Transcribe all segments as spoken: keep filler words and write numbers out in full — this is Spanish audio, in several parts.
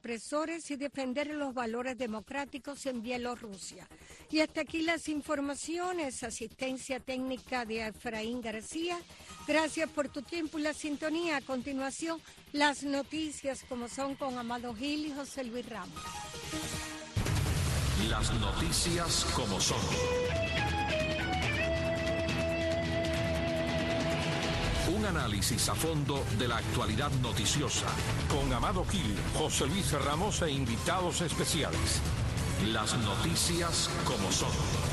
opresores y defender los valores democráticos en Bielorrusia. Y hasta aquí las informaciones, asistencia técnica de Efraín García. Gracias por tu tiempo y la sintonía. A continuación, las noticias como son con Amado Gil y José Luis Ramos. Las noticias como son. Un análisis a fondo de la actualidad noticiosa. Con Amado Gil, José Luis Ramos e invitados especiales. Las noticias como son.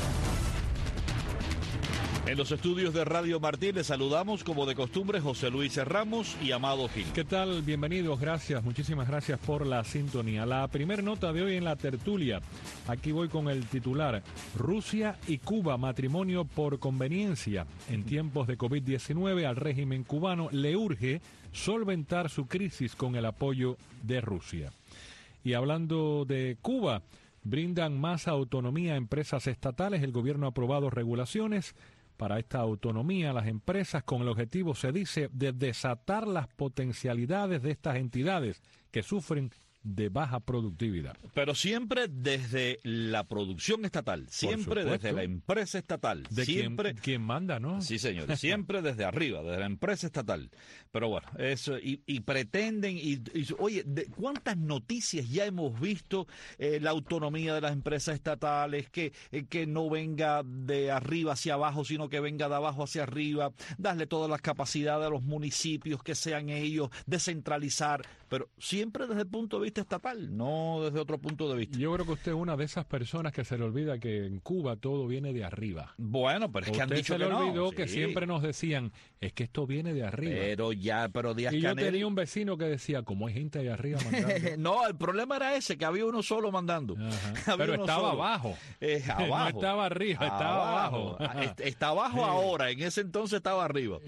En los estudios de Radio Martín les saludamos como de costumbre José Luis Ramos y Amado Gil. ¿Qué tal? Bienvenidos, gracias, muchísimas gracias por la sintonía. La primera nota de hoy en la tertulia, aquí voy con el titular: Rusia y Cuba, matrimonio por conveniencia. En tiempos de COVID diecinueve al régimen cubano le urge solventar su crisis con el apoyo de Rusia. Y hablando de Cuba, brindan más autonomía a empresas estatales. El gobierno ha aprobado regulaciones para esta autonomía a las empresas con el objetivo, se dice, de desatar las potencialidades de estas entidades que sufren de baja productividad. Pero siempre desde la producción estatal, siempre desde la empresa estatal. De siempre quien, quien manda, ¿no? Sí, señor, siempre desde arriba, desde la empresa estatal. Pero bueno, eso, y, y pretenden, y, y oye, de, ¿cuántas noticias ya hemos visto? Eh, la autonomía de las empresas estatales, que, eh, que no venga de arriba hacia abajo, sino que venga de abajo hacia arriba, darle todas las capacidades a los municipios, que sean ellos, descentralizar, pero siempre desde el punto de vista estatal, no desde otro punto de vista. Yo creo que usted es una de esas personas que se le olvida que en Cuba todo viene de arriba. Bueno, pero es que han dicho que no. Usted se le olvidó sí. que siempre nos decían, es que esto viene de arriba. Pero ya, pero Díaz Y yo Canel... tenía un vecino que decía, como hay gente de arriba mandando. No, el problema era ese, que había uno solo mandando. Pero estaba solo. abajo. Eh, abajo. No estaba arriba, estaba abajo. abajo. Está abajo ahora, en ese entonces estaba arriba.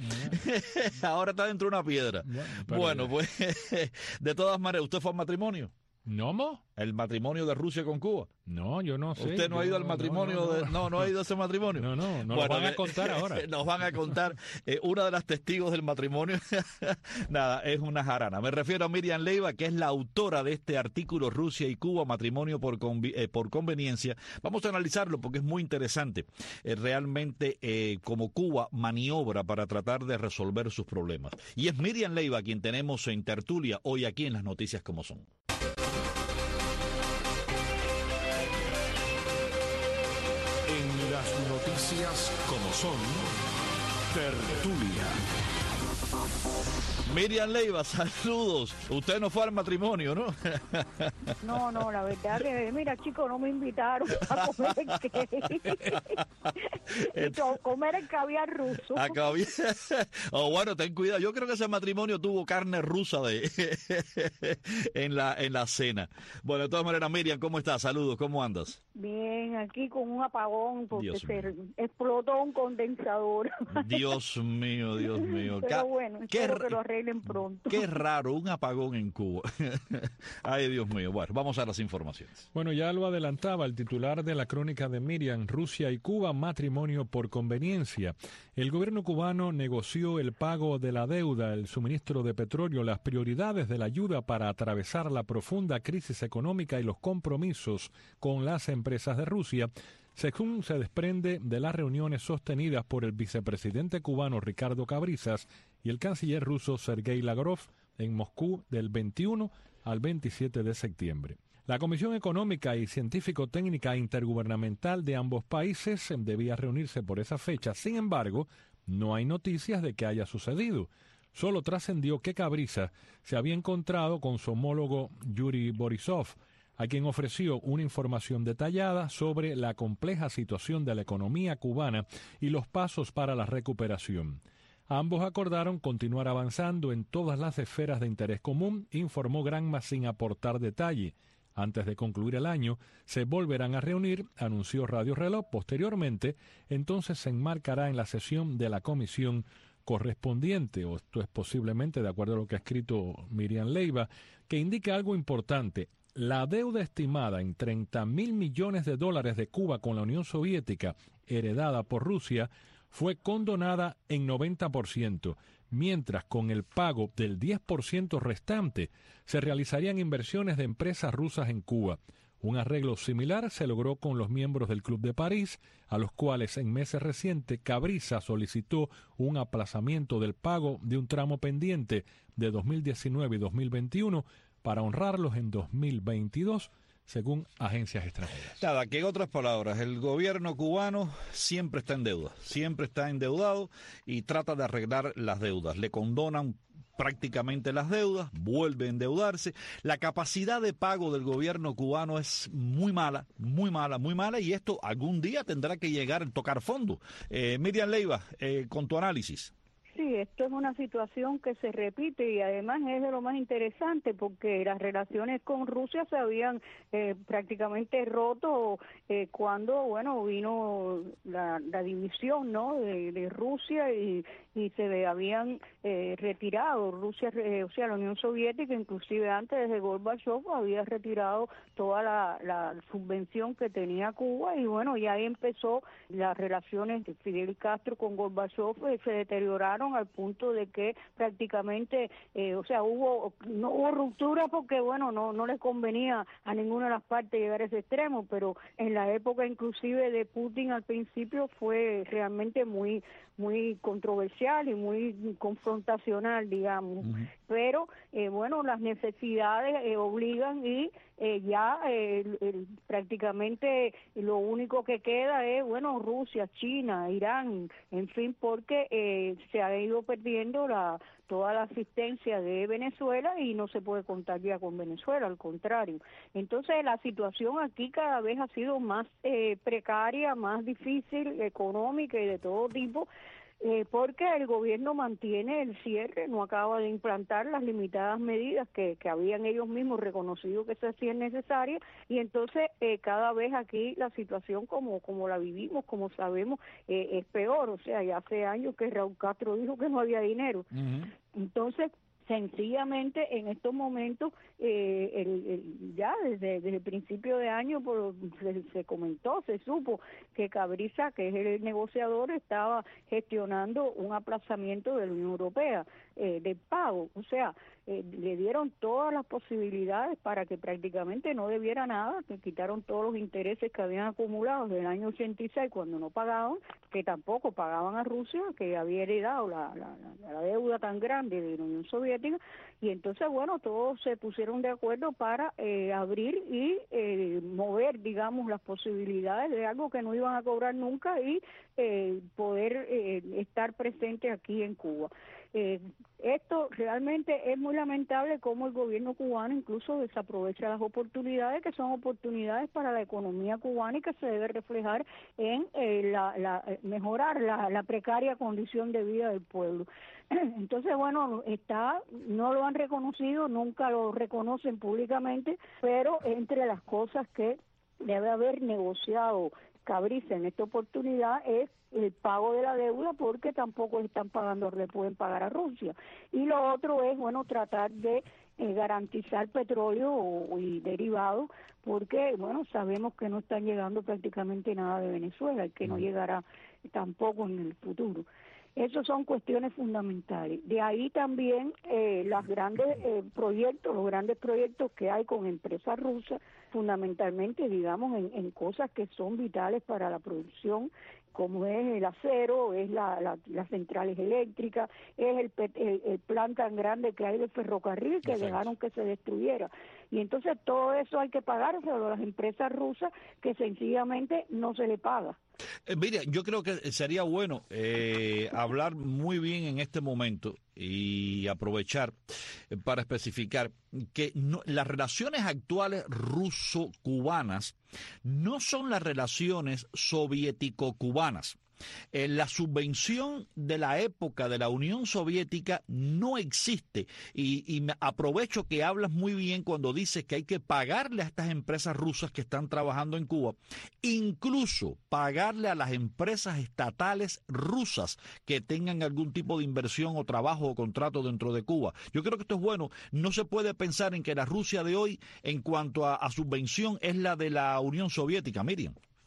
Ahora está dentro de una piedra. Bueno, bueno pues, de todas maneras, ¿usted fue al matrimonio? ¿No, mo? ¿El matrimonio de Rusia con Cuba? No, yo no sé. ¿Usted no yo, ha ido al matrimonio? No, no, no. De, no, no ha ido a ese matrimonio. No, no, nos bueno, lo van a contar ahora. Nos van a contar. Eh, una de las testigos del matrimonio, nada, es una jarana. Me refiero a Miriam Leiva, que es la autora de este artículo Rusia y Cuba, matrimonio por, convi eh, por conveniencia. Vamos a analizarlo porque es muy interesante. Eh, realmente, eh, como Cuba maniobra para tratar de resolver sus problemas. Y es Miriam Leiva quien tenemos en tertulia hoy aquí en Las Noticias Como Son. Las noticias como son, tertulia. Miriam Leiva, saludos. Usted no fue al matrimonio, ¿no? No, no, la verdad que, mira, chicos, no me invitaron a comer el que... comer el caviar ruso. A caviar. Oh, bueno, ten cuidado. Yo creo que ese matrimonio tuvo carne rusa de en la en la cena. Bueno, de todas maneras, Miriam, ¿cómo estás? Saludos, ¿cómo andas? Bien, aquí con un apagón porque Dios se mío. explotó un condensador. Dios mío, Dios mío. Pero bueno, qué, espero que lo arreglen pronto. Qué raro, un apagón en Cuba. Ay, Dios mío. Bueno, vamos a las informaciones. Bueno, ya lo adelantaba el titular de la crónica de Miriam, Rusia y Cuba, matrimonio por conveniencia. El gobierno cubano negoció el pago de la deuda, el suministro de petróleo, las prioridades de la ayuda para atravesar la profunda crisis económica y los compromisos con las empresas de Rusia, según se desprende de las reuniones sostenidas por el vicepresidente cubano Ricardo Cabrizas y el canciller ruso Sergei Lavrov en Moscú del veintiuno al veintisiete de septiembre. La Comisión Económica y Científico-Técnica Intergubernamental de ambos países debía reunirse por esa fecha. Sin embargo, no hay noticias de que haya sucedido. Solo trascendió que Cabrizas se había encontrado con su homólogo Yuri Borisov, a quien ofreció una información detallada sobre la compleja situación de la economía cubana y los pasos para la recuperación. Ambos acordaron continuar avanzando en todas las esferas de interés común, informó Granma sin aportar detalle. Antes de concluir el año, se volverán a reunir, anunció Radio Reloj. Posteriormente, entonces se enmarcará en la sesión de la comisión correspondiente, o esto es posiblemente de acuerdo a lo que ha escrito Miriam Leiva, que indica algo importante. La deuda estimada en treinta mil millones de dólares de Cuba con la Unión Soviética, heredada por Rusia, fue condonada en noventa por ciento, mientras con el pago del diez por ciento restante se realizarían inversiones de empresas rusas en Cuba. Un arreglo similar se logró con los miembros del Club de París, a los cuales en meses recientes Cabrisa solicitó un aplazamiento del pago de un tramo pendiente de dos mil diecinueve y dos mil veintiuno para honrarlos en dos mil veintidós, según agencias extranjeras. Nada, que en otras palabras, el gobierno cubano siempre está en deuda, siempre está endeudado y trata de arreglar las deudas. Le condonan prácticamente las deudas, vuelve a endeudarse. La capacidad de pago del gobierno cubano es muy mala, muy mala, muy mala, y esto algún día tendrá que llegar a tocar fondo. Eh, Miriam Leiva, eh, con tu análisis. Sí, esto es una situación que se repite y además es de lo más interesante porque las relaciones con Rusia se habían eh, prácticamente roto eh, cuando, bueno, vino la, la división, ¿no?, de, de Rusia y, y se habían eh, retirado Rusia, eh, o sea, la Unión Soviética, inclusive antes de Gorbachev, había retirado toda la, la subvención que tenía Cuba y bueno, y ahí empezó las relaciones de Fidel Castro con Gorbachev, eh, se deterioraron al punto de que prácticamente, eh, o sea, hubo no hubo ruptura porque, bueno, no no les convenía a ninguna de las partes llegar a ese extremo, pero en la época inclusive de Putin al principio fue realmente muy muy controversial y muy confrontacional, digamos. Uh-huh. Pero, eh, bueno, las necesidades eh, obligan y eh, ya eh, el, el, prácticamente lo único que queda es, bueno, Rusia, China, Irán, en fin, porque eh, se ha ido perdiendo la toda la asistencia de Venezuela y no se puede contar ya con Venezuela, al contrario. Entonces, la situación aquí cada vez ha sido más eh, precaria, más difícil, económica y de todo tipo, Eh, porque el gobierno mantiene el cierre, no acaba de implantar las limitadas medidas que, que habían ellos mismos reconocido que se hacían necesarias y entonces eh, cada vez aquí la situación como como la vivimos, como sabemos, eh, es peor. O sea, ya hace años que Raúl Castro dijo que no había dinero. Uh-huh. Entonces, sencillamente en estos momentos eh, el, el, ya desde, desde el principio de año por, se, se comentó, se supo que Cabrisa, que es el negociador, estaba gestionando un aplazamiento de la Unión Europea eh, de pago, o sea, eh, le dieron todas las posibilidades para que prácticamente no debiera nada, que quitaron todos los intereses que habían acumulado desde el año ochenta y seis cuando no pagaban, que tampoco pagaban a Rusia, que había heredado la, la, la, la deuda tan grande de la Unión Soviética, y entonces, bueno, todos se pusieron de acuerdo para eh, abrir y eh, mover, digamos, las posibilidades de algo que no iban a cobrar nunca y eh, poder eh, estar presentes aquí en Cuba. Eh, esto realmente es muy lamentable cómo el gobierno cubano incluso desaprovecha las oportunidades que son oportunidades para la economía cubana y que se debe reflejar en eh, la, la, mejorar la, la precaria condición de vida del pueblo. Entonces, bueno, está, no lo han reconocido, nunca lo reconocen públicamente, pero entre las cosas que debe haber negociado Cabrisa en esta oportunidad es el pago de la deuda, porque tampoco están pagando, le pueden pagar a Rusia. Y lo otro es, bueno, tratar de eh, garantizar petróleo y derivados, porque, bueno, sabemos que no están llegando prácticamente nada de Venezuela y que no llegará tampoco en el futuro. Esas son cuestiones fundamentales. De ahí también eh, los grandes eh, proyectos, los grandes proyectos que hay con empresas rusas, fundamentalmente, digamos, en, en cosas que son vitales para la producción, como es el acero, es la, la, las centrales eléctricas, es el, el, el plan tan grande que hay de ferrocarril que dejaron que se destruyera. Y entonces todo eso hay que pagárselo a las empresas rusas, que sencillamente no se le paga. Eh, mira, yo creo que sería bueno eh, hablar muy bien en este momento y aprovechar eh, para especificar que no, las relaciones actuales ruso-cubanas no son las relaciones soviético-cubanas. Eh, la subvención de la época de la Unión Soviética no existe y, y me aprovecho que hablas muy bien cuando dices que hay que pagarle a estas empresas rusas que están trabajando en Cuba, incluso pagarle a las empresas estatales rusas que tengan algún tipo de inversión o trabajo o contrato dentro de Cuba. Yo creo que esto es bueno. No se puede pensar en que la Rusia de hoy, en cuanto a, a subvención, es la de la Unión Soviética, Miriam.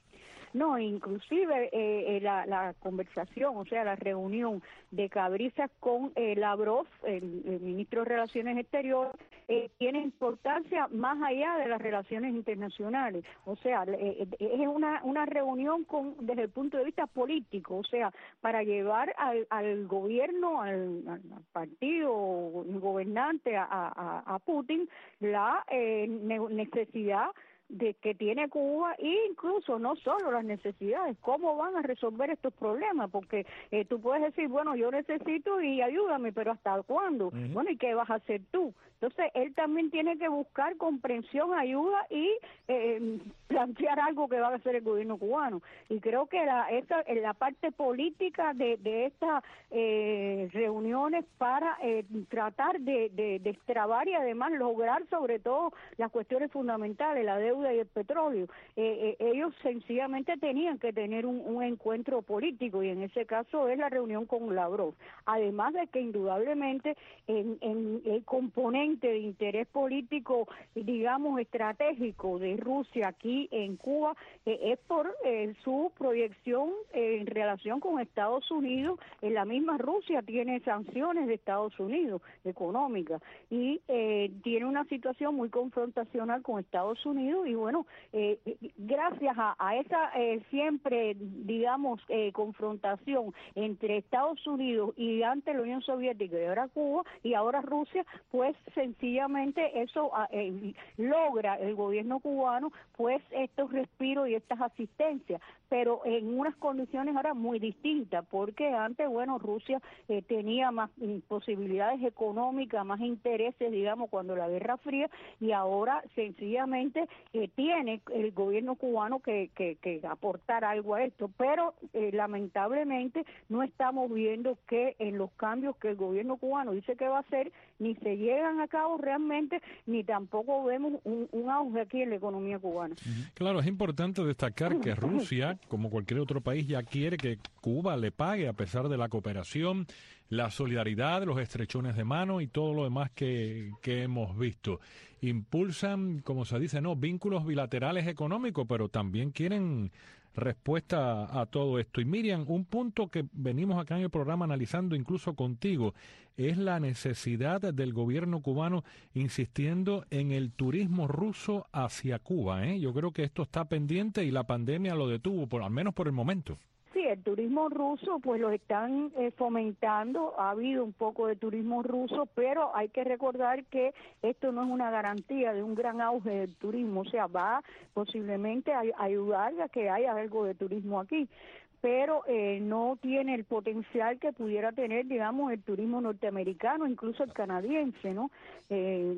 No, inclusive eh, la, la conversación, o sea, la reunión de Cabrizas con eh, Lavrov, el, el ministro de Relaciones Exteriores, eh, tiene importancia más allá de las relaciones internacionales. O sea, eh, es una, una reunión con desde el punto de vista político, o sea, para llevar al, al gobierno, al, al partido gobernante, a, a, a Putin, la eh, necesidad de que tiene Cuba, e incluso no solo las necesidades, cómo van a resolver estos problemas, porque eh, tú puedes decir, bueno, yo necesito y ayúdame, pero ¿hasta cuándo? Uh-huh. Bueno, ¿y qué vas a hacer tú? Entonces, él también tiene que buscar comprensión, ayuda y eh, plantear algo que va a hacer el gobierno cubano. Y creo que la, esta, la parte política de, de estas eh, reuniones para eh, tratar de, de destrabar y además lograr sobre todo las cuestiones fundamentales, la deuda y el petróleo. Eh, eh, ellos sencillamente tenían que tener un, un encuentro político y en ese caso es la reunión con Lavrov. Además de que indudablemente en, en el componente de interés político, digamos, estratégico de Rusia aquí en Cuba, eh, es por eh, su proyección eh, en relación con Estados Unidos. En la misma Rusia tiene sanciones de Estados Unidos económicas y eh, tiene una situación muy confrontacional con Estados Unidos y bueno, eh, gracias a, a esa eh, siempre, digamos, eh, confrontación entre Estados Unidos y ante la Unión Soviética y ahora Cuba y ahora Rusia, pues sencillamente eso eh, logra el gobierno cubano pues estos respiros y estas asistencias, pero en unas condiciones ahora muy distintas, porque antes, bueno, Rusia eh, tenía más eh, posibilidades económicas, más intereses, digamos, cuando la Guerra Fría, y ahora sencillamente eh, tiene el gobierno cubano que, que, que aportar algo a esto, pero eh, lamentablemente no estamos viendo que en los cambios que el gobierno cubano dice que va a hacer, ni se llegan a cabo realmente, ni tampoco vemos un, un auge aquí en la economía cubana. Claro, es importante destacar que Rusia, como cualquier otro país, ya quiere que Cuba le pague a pesar de la cooperación, la solidaridad, los estrechones de mano y todo lo demás que, que hemos visto. Impulsan, como se dice, no, vínculos bilaterales económicos, pero también quieren respuesta a todo esto. Y Miriam, un punto que venimos acá en el programa analizando incluso contigo es la necesidad del gobierno cubano insistiendo en el turismo ruso hacia Cuba, ¿eh? Yo creo que esto está pendiente y la pandemia lo detuvo, por, al menos por el momento. Sí, el turismo ruso pues lo están eh, fomentando, ha habido un poco de turismo ruso, pero hay que recordar que esto no es una garantía de un gran auge del turismo, o sea, va posiblemente a, a ayudar a que haya algo de turismo aquí, pero eh, no tiene el potencial que pudiera tener, digamos, el turismo norteamericano, incluso el canadiense, ¿no? Eh,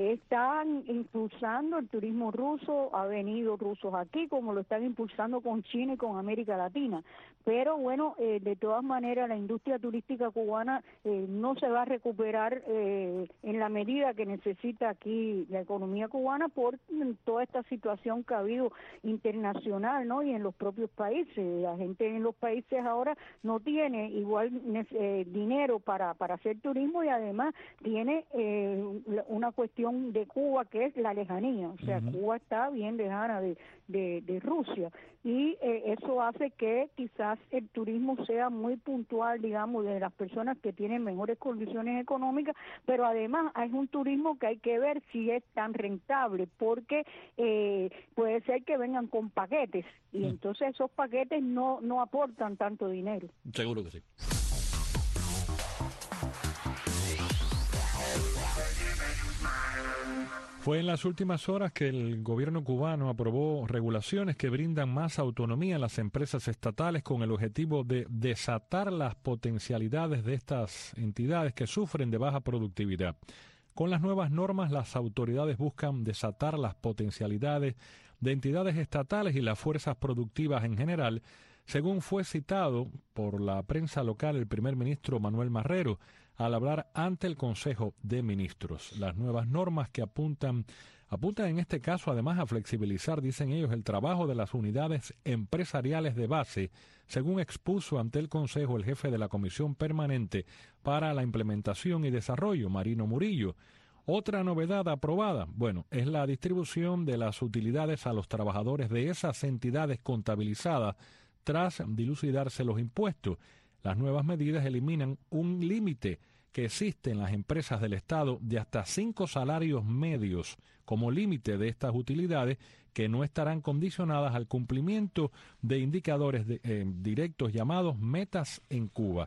están impulsando el turismo ruso, ha venido rusos aquí, como lo están impulsando con China y con América Latina, pero bueno, eh, de todas maneras la industria turística cubana eh, no se va a recuperar eh, en la medida que necesita aquí la economía cubana por toda esta situación que ha habido internacional, ¿no? Y en los propios países, la gente en los países ahora no tiene igual eh, dinero para, para hacer turismo y además tiene eh, una cuestión de Cuba que es la lejanía, o sea, uh-huh. Cuba está bien lejana de, de, de Rusia y eh, eso hace que quizás el turismo sea muy puntual, digamos, de las personas que tienen mejores condiciones económicas, pero además es un turismo que hay que ver si es tan rentable, porque eh, puede ser que vengan con paquetes y uh-huh. entonces esos paquetes no, no aportan tanto dinero. Seguro que sí. Fue en las últimas horas que el gobierno cubano aprobó regulaciones que brindan más autonomía a las empresas estatales con el objetivo de desatar las potencialidades de estas entidades que sufren de baja productividad. Con las nuevas normas, las autoridades buscan desatar las potencialidades de entidades estatales y las fuerzas productivas en general, según fue citado por la prensa local el primer ministro Manuel Marrero al hablar ante el Consejo de Ministros. Las nuevas normas que apuntan, apuntan en este caso además a flexibilizar, dicen ellos, el trabajo de las unidades empresariales de base, según expuso ante el Consejo el jefe de la Comisión Permanente para la Implementación y Desarrollo, Marino Murillo. Otra novedad aprobada, bueno, es la distribución de las utilidades a los trabajadores de esas entidades contabilizadas tras dilucidarse los impuestos. Las nuevas medidas eliminan un límite que existe en las empresas del Estado de hasta cinco salarios medios como límite de estas utilidades que no estarán condicionadas al cumplimiento de indicadores de, eh, directos llamados metas en Cuba.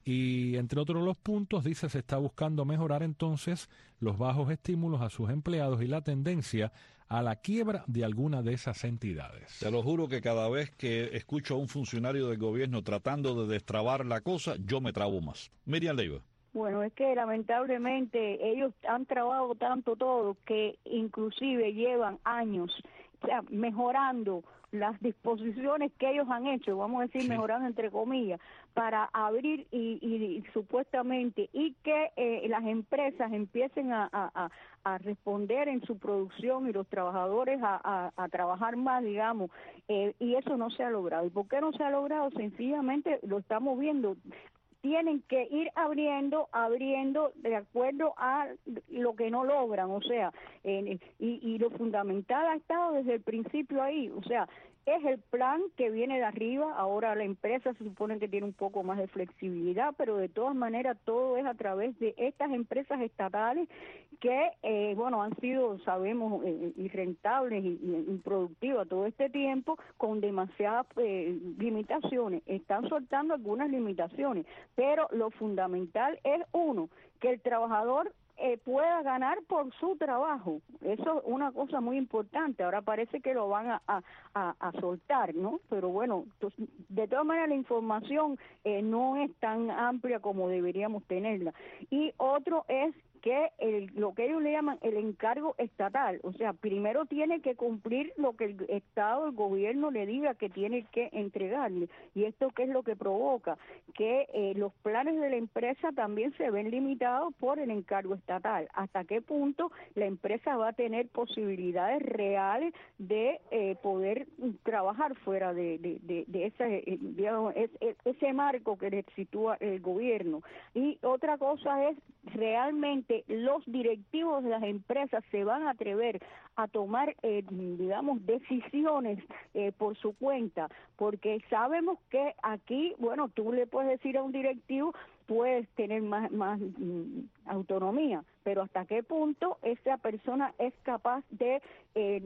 Y entre otros los puntos, dice, se está buscando mejorar entonces los bajos estímulos a sus empleados y la tendencia a la quiebra de alguna de esas entidades. Te lo juro que cada vez que escucho a un funcionario del gobierno tratando de destrabar la cosa, yo me trabo más. Miriam Leiva. Bueno, es que lamentablemente ellos han trabajado tanto todo que inclusive llevan años, o sea, mejorando las disposiciones que ellos han hecho, vamos a decir, sí, mejorando entre comillas, para abrir y, y, y supuestamente, y que eh, las empresas empiecen a, a, a responder en su producción y los trabajadores a, a, a trabajar más, digamos, eh, y eso no se ha logrado. ¿Y por qué no se ha logrado? Sencillamente lo estamos viendo. Tienen que ir abriendo, abriendo de acuerdo a lo que no logran, o sea, eh, y, y lo fundamental ha estado desde el principio ahí, o sea, es el plan que viene de arriba. Ahora la empresa se supone que tiene un poco más de flexibilidad, pero de todas maneras todo es a través de estas empresas estatales que, eh, bueno, han sido, sabemos, eh, irrentables y, y improductivas todo este tiempo, con demasiadas eh, limitaciones. Están soltando algunas limitaciones, pero lo fundamental es, uno, que el trabajador Eh, pueda ganar por su trabajo. Eso es una cosa muy importante. Ahora parece que lo van a, a, a, a soltar, ¿no? Pero bueno, entonces, de todas maneras la información eh, no es tan amplia como deberíamos tenerla. Y otro es que el, lo que ellos le llaman el encargo estatal, o sea, primero tiene que cumplir lo que el Estado, el gobierno le diga que tiene que entregarle, y esto qué es lo que provoca, que eh, los planes de la empresa también se ven limitados por el encargo estatal. ¿Hasta qué punto la empresa va a tener posibilidades reales de eh, poder trabajar fuera de, de, de, de ese, eh, digamos, es, es, ese marco que le sitúa el gobierno? Y otra cosa es, realmente los directivos de las empresas se van a atrever a tomar, eh, digamos, decisiones eh, por su cuenta, porque sabemos que aquí, bueno, tú le puedes decir a un directivo, puedes tener más, más mm, autonomía, pero hasta qué punto esa persona es capaz de eh,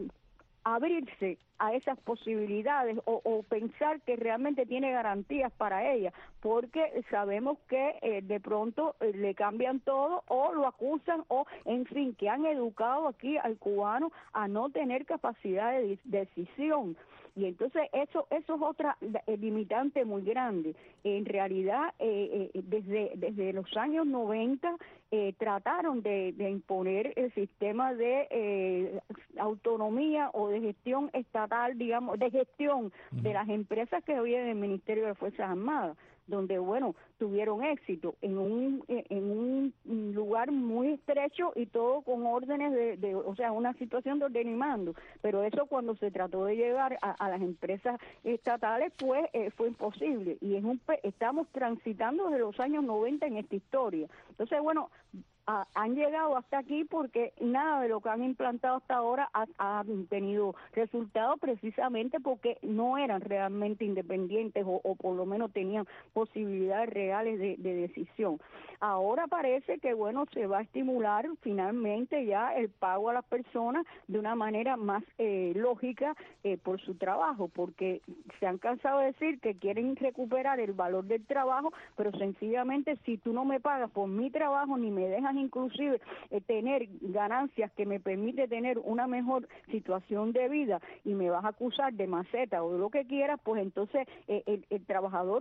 abrirse a esas posibilidades o, o pensar que realmente tiene garantías para ella, porque sabemos que eh, de pronto eh, le cambian todo o lo acusan o, en fin, que han educado aquí al cubano a no tener capacidad de, de decisión. Y entonces eso eso es otra limitante muy grande. En realidad, eh, eh, desde desde los años noventa eh, trataron de, de imponer el sistema de eh, autonomía o de gestión estatal, digamos, de gestión uh-huh. de las empresas que había en el Ministerio de Fuerzas Armadas, donde, bueno, tuvieron éxito en un en un lugar muy estrecho y todo con órdenes de, de o sea, una situación de orden y mando, pero eso cuando se trató de llegar a, a las empresas estatales, pues eh, fue imposible, y es un estamos transitando desde los años noventa en esta historia. Entonces, bueno, A, han llegado hasta aquí porque nada de lo que han implantado hasta ahora ha, ha tenido resultados, precisamente porque no eran realmente independientes o, o por lo menos tenían posibilidades reales de, de decisión. Ahora parece que, bueno, se va a estimular finalmente ya el pago a las personas de una manera más eh, lógica eh, por su trabajo, porque se han cansado de decir que quieren recuperar el valor del trabajo, pero sencillamente si tú no me pagas por mi trabajo ni me dejas inclusive eh, tener ganancias que me permite tener una mejor situación de vida y me vas a acusar de maceta o de lo que quieras, pues entonces eh, el, el trabajador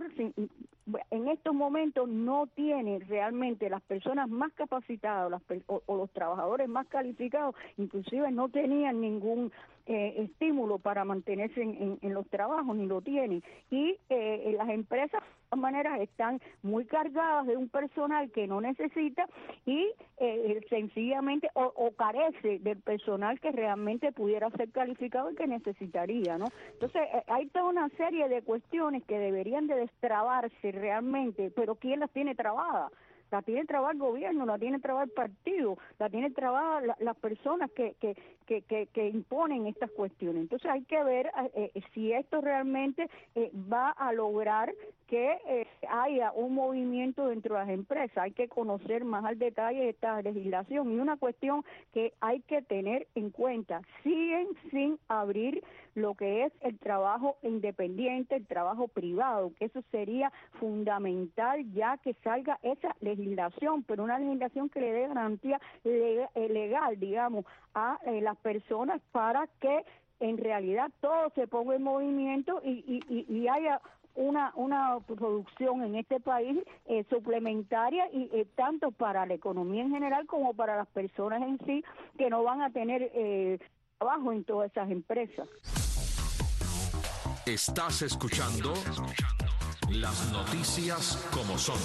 en estos momentos no tiene realmente las personas más capacitadas las, o, o los trabajadores más calificados, inclusive no tenían ningún eh, estímulo para mantenerse en, en, en los trabajos, ni lo tienen, y eh, las empresas de todas maneras están muy cargadas de un personal que no necesita y eh, sencillamente o, o carece del personal que realmente pudiera ser calificado y que necesitaría, ¿no? Entonces eh, hay toda una serie de cuestiones que deberían de destrabarse realmente, pero ¿quién las tiene trabadas? la tiene trabada el gobierno, la tiene trabada el partido, la tiene trabada la, las personas que, que, que, que, que imponen estas cuestiones. Entonces hay que ver eh, si esto realmente eh, va a lograr que eh, haya un movimiento dentro de las empresas. Hay que conocer más al detalle esta legislación, y una cuestión que hay que tener en cuenta: siguen sin abrir lo que es el trabajo independiente, el trabajo privado, que eso sería fundamental ya que salga esa legislación, pero una legislación que le dé garantía legal, digamos, a eh, las personas, para que en realidad todo se ponga en movimiento y, y, y haya una una producción en este país eh, suplementaria, y eh, tanto para la economía en general como para las personas en sí, que no van a tener eh, trabajo en todas esas empresas. Estás escuchando las noticias como son.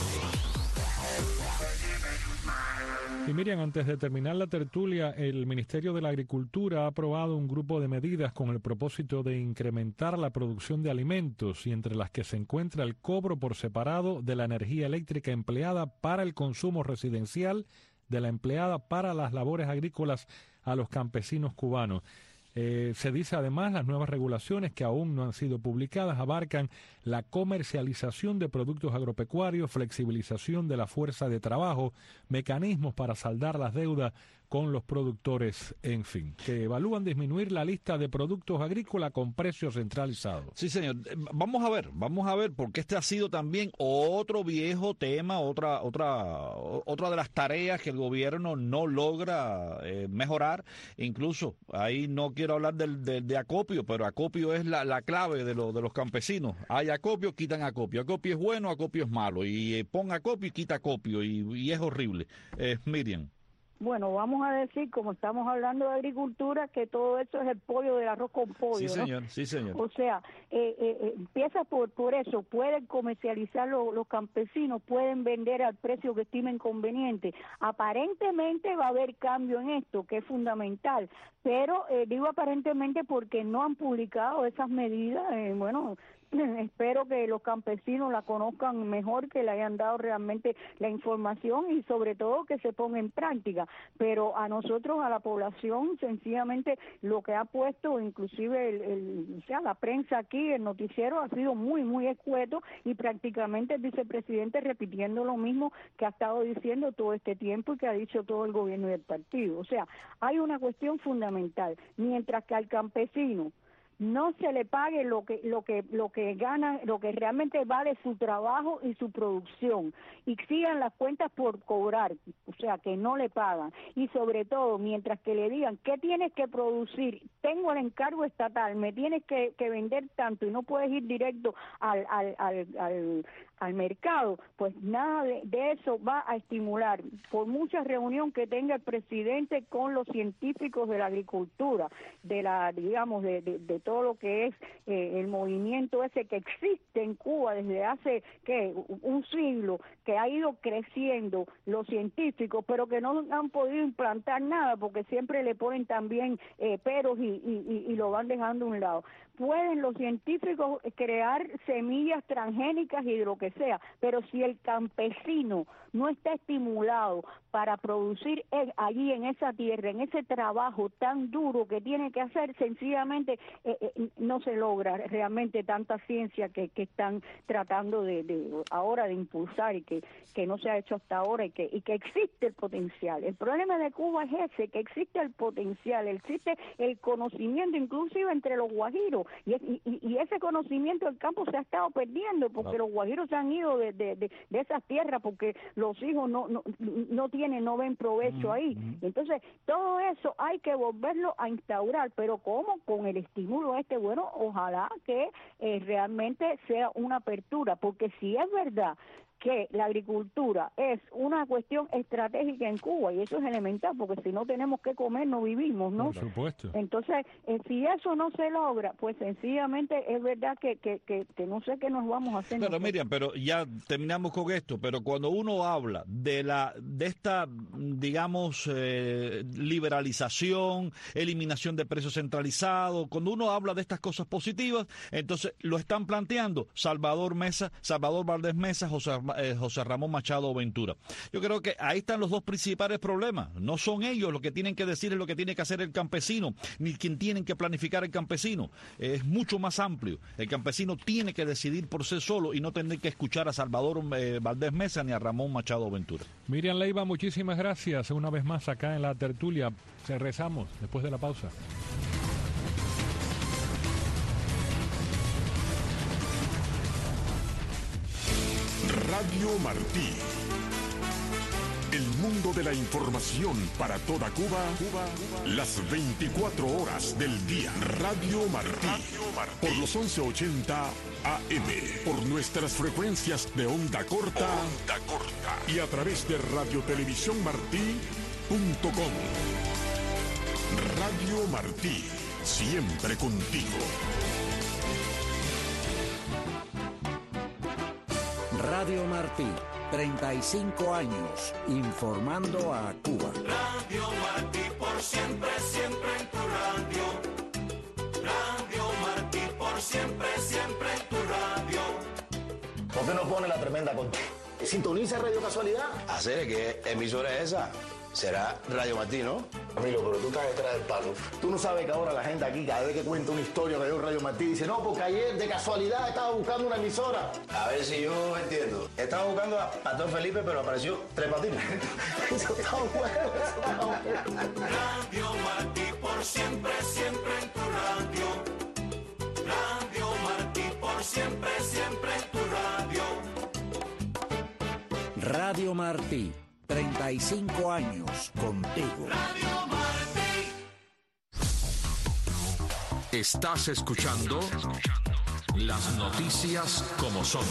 Y Miriam, antes de terminar la tertulia, el Ministerio de la Agricultura ha aprobado un grupo de medidas con el propósito de incrementar la producción de alimentos, y entre las que se encuentra el cobro por separado de la energía eléctrica empleada para el consumo residencial de la empleada para las labores agrícolas a los campesinos cubanos. Eh, se dice además, las nuevas regulaciones, que aún no han sido publicadas, abarcan la comercialización de productos agropecuarios, flexibilización de la fuerza de trabajo, mecanismos para saldar las deudas con los productores, en fin, que evalúan disminuir la lista de productos agrícolas con precios centralizados. Sí, señor. Vamos a ver, vamos a ver, porque este ha sido también otro viejo tema, otra otra otra de las tareas que el gobierno no logra eh, mejorar. Incluso, ahí no quiero hablar del, del, de acopio, pero acopio es la, la clave de, lo, de los campesinos. Hay acopio, quitan acopio. Acopio es bueno, acopio es malo. Y eh, pon acopio y quita acopio, y, y es horrible. Eh, Miriam. Bueno, vamos a decir, como estamos hablando de agricultura, que todo eso es el pollo del arroz con pollo, Sí, señor, ¿no? sí, señor. O sea, eh, eh, empieza por por eso, pueden comercializar lo, los campesinos, pueden vender al precio que estimen conveniente. Aparentemente va a haber cambio en esto, que es fundamental, pero eh, digo aparentemente porque no han publicado esas medidas, eh, bueno... Espero que los campesinos la conozcan mejor, que le hayan dado realmente la información, y sobre todo que se ponga en práctica. Pero a nosotros, a la población, sencillamente lo que ha puesto, inclusive el, el, o sea, la prensa aquí, el noticiero, ha sido muy, muy escueto, y prácticamente el vicepresidente repitiendo lo mismo que ha estado diciendo todo este tiempo y que ha dicho todo el gobierno y el partido. O sea, hay una cuestión fundamental. Mientras que al campesino no se le pague lo que lo que lo que gana, lo que realmente vale su trabajo y su producción, y sigan las cuentas por cobrar, o sea, que no le pagan, y sobre todo mientras que le digan qué tienes que producir, tengo el encargo estatal, me tienes que, que vender tanto y no puedes ir directo al al al, al al mercado, pues nada de, de eso va a estimular. Por mucha reunión que tenga el presidente con los científicos de la agricultura, de la, digamos, de, de, de todo lo que es eh, el movimiento ese que existe en Cuba desde hace, ¿qué?, un siglo, que ha ido creciendo los científicos, pero que no han podido implantar nada, porque siempre le ponen también eh, peros y, y, y lo van dejando a un lado. Pueden los científicos crear semillas transgénicas y de lo que sea, pero si el campesino no está estimulado para producir allí en esa tierra, en ese trabajo tan duro que tiene que hacer, sencillamente eh, eh, no se logra realmente tanta ciencia que, que están tratando de, de ahora de impulsar, y que, que no se ha hecho hasta ahora, y que, y que existe el potencial. El problema de Cuba es ese, que existe el potencial, existe el conocimiento, inclusive entre los guajiros, y, y, y ese conocimiento del campo se ha estado perdiendo, porque los guajiros se han ido de, de, de, de esas tierras, porque los hijos no no, no tienen, no ven provecho ahí. Entonces, todo eso hay que volverlo a instaurar, pero ¿cómo? Con el estímulo este, bueno, ojalá que eh, realmente sea una apertura, porque si es verdad que la agricultura es una cuestión estratégica en Cuba, y eso es elemental, porque si no tenemos que comer no vivimos, ¿no? Por supuesto. Entonces, eh, si eso no se logra, pues sencillamente es verdad que, que, que, que no sé qué nos vamos a hacer. Pero Miriam, pero ya terminamos con esto, pero cuando uno habla de la de esta, digamos, eh, liberalización, eliminación de precios centralizados, cuando uno habla de estas cosas positivas, entonces lo están planteando Salvador Mesa, Salvador Valdés Mesa, José eh, José Ramón Machado Ventura. Yo creo que ahí están los dos principales problemas. No son ellos los que tienen que decir lo que tiene que hacer el campesino, ni quien tienen que planificar el campesino. Eh, es mucho más amplio. El campesino tiene que decidir por sí solo y no tener que escuchar a Salvador eh, Valdés Mesa ni a Ramón Machado Ventura. Miriam Leiva, muchísimas gracias una vez más acá en la tertulia. Regresamos después de la pausa. Radio Martí. El mundo de la información para toda Cuba, Cuba, las veinticuatro horas del día. Radio Martí. Radio Martí. Por los once ochenta A M. Por nuestras frecuencias de onda corta. Onda corta. Y a través de radiotelevisión martí punto com. Radio Martí. Siempre contigo. Radio Martí, treinta y cinco años, informando a Cuba. Radio Martí, por siempre, siempre en tu radio. Radio Martí, por siempre, siempre en tu radio. ¿Por qué no pone la tremenda concha? ¿Sintoniza Radio Casualidad? Hacer ¿qué emisora es esa? Será Radio Martí, ¿no? Amigo, pero tú estás detrás del palo. Tú no sabes que ahora la gente aquí, cada vez que cuenta una historia que hay Radio Martí, dice, no, porque ayer de casualidad estaba buscando una emisora. A ver si yo entiendo. Estaba buscando a Pastor Felipe, pero apareció Tres Patines. Eso está bueno, eso está bueno. Radio Martí, por siempre, siempre en tu radio. Radio Martí, por siempre, siempre en tu radio. Radio Martí, treinta y cinco años contigo. Radio Martí. Estás escuchando las noticias como son.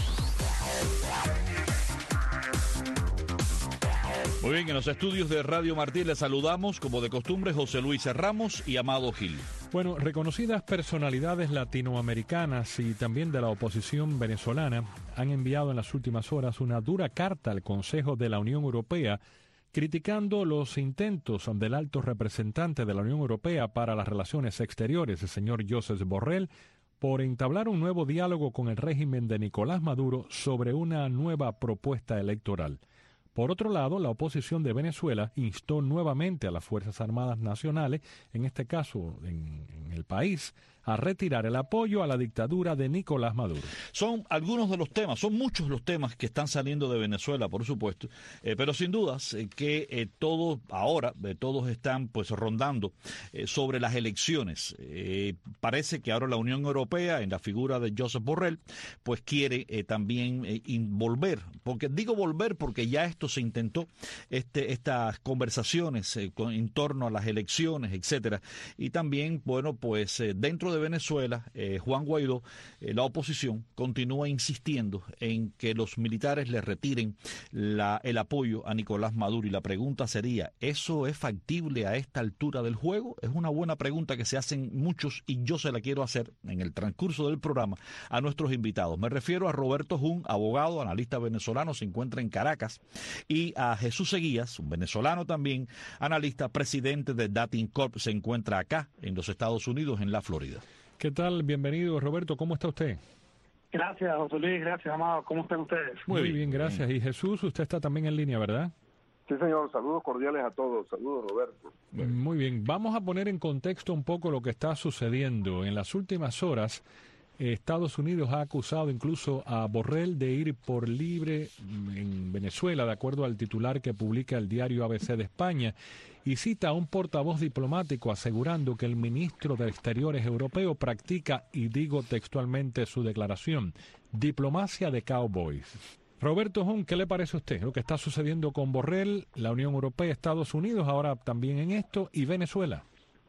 Muy bien, en los estudios de Radio Martí les saludamos, como de costumbre, José Luis Ramos y Amado Gil. Bueno, reconocidas personalidades latinoamericanas y también de la oposición venezolana han enviado en las últimas horas una dura carta al Consejo de la Unión Europea criticando los intentos del alto representante de la Unión Europea para las relaciones exteriores, el señor Josep Borrell, por entablar un nuevo diálogo con el régimen de Nicolás Maduro sobre una nueva propuesta electoral. Por otro lado, la oposición de Venezuela instó nuevamente a las Fuerzas Armadas Nacionales, en este caso en, en el país, a retirar el apoyo a la dictadura de Nicolás Maduro. Son algunos de los temas, son muchos los temas que están saliendo de Venezuela, por supuesto, eh, pero sin dudas eh, que eh, todos ahora, eh, todos están pues rondando eh, sobre las elecciones. Eh, parece que ahora la Unión Europea, en la figura de Josep Borrell, pues quiere eh, también eh, volver, porque digo volver porque ya esto se intentó, este, estas conversaciones eh, con, en torno a las elecciones, etcétera, y también, bueno, pues eh, dentro de Venezuela, eh, Juan Guaidó, eh, la oposición, continúa insistiendo en que los militares le retiren la, el apoyo a Nicolás Maduro. Y la pregunta sería, ¿eso es factible a esta altura del juego? Es una buena pregunta que se hacen muchos y yo se la quiero hacer en el transcurso del programa a nuestros invitados. Me refiero a Roberto Jun, abogado, analista venezolano, se encuentra en Caracas, y a Jesús Seguías, un venezolano también, analista, presidente de Dating Corp, se encuentra acá en los Estados Unidos, en la Florida. ¿Qué tal? Bienvenido, Roberto. ¿Cómo está usted? Gracias, José Luis. Gracias, Amado. ¿Cómo están ustedes? Muy bien, bien, gracias. Y Jesús, usted está también en línea, ¿verdad? Sí, señor. Saludos cordiales a todos. Saludos, Roberto. Muy bien. Vamos a poner en contexto un poco lo que está sucediendo. En las últimas horas, Estados Unidos ha acusado incluso a Borrell de ir por libre en Venezuela, de acuerdo al titular que publica el diario A B C de España, y cita a un portavoz diplomático asegurando que el ministro de Exteriores europeo practica, y digo textualmente su declaración, diplomacia de cowboys. Roberto Jun, ¿qué le parece a usted lo que está sucediendo con Borrell, la Unión Europea, Estados Unidos, ahora también en esto, y Venezuela?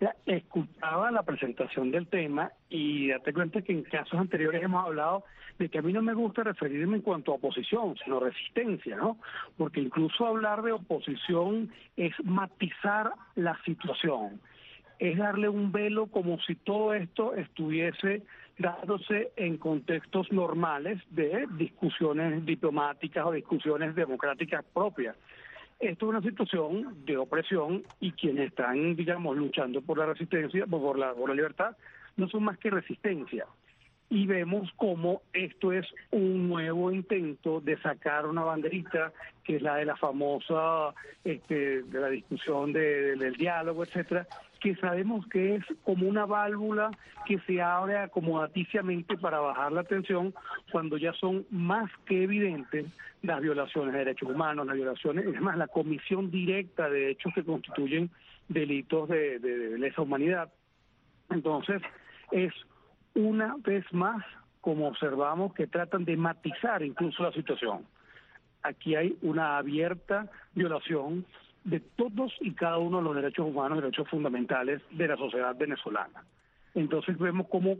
Escuchaba la presentación del tema y date cuenta que en casos anteriores hemos hablado de que a mí no me gusta referirme en cuanto a oposición, sino resistencia, ¿no? Porque incluso hablar de oposición es matizar la situación, es darle un velo como si todo esto estuviese dándose en contextos normales de discusiones diplomáticas o discusiones democráticas propias. Esto es una situación de opresión y quienes están, digamos, luchando por la resistencia, por la, por la libertad, no son más que resistencia. y vemos cómo esto es un nuevo intento de sacar una banderita que es la de la famosa, este, de la discusión de, de, del diálogo, etcétera, que sabemos que es como una válvula que se abre acomodaticiamente para bajar la tensión cuando ya son más que evidentes las violaciones de derechos humanos, las violaciones, es más, la comisión directa de hechos que constituyen delitos de, de, de lesa humanidad. Entonces, es una vez más, como observamos, que tratan de matizar incluso la situación. Aquí hay una abierta violación de todos y cada uno de los derechos humanos, derechos fundamentales de la sociedad venezolana. Entonces vemos cómo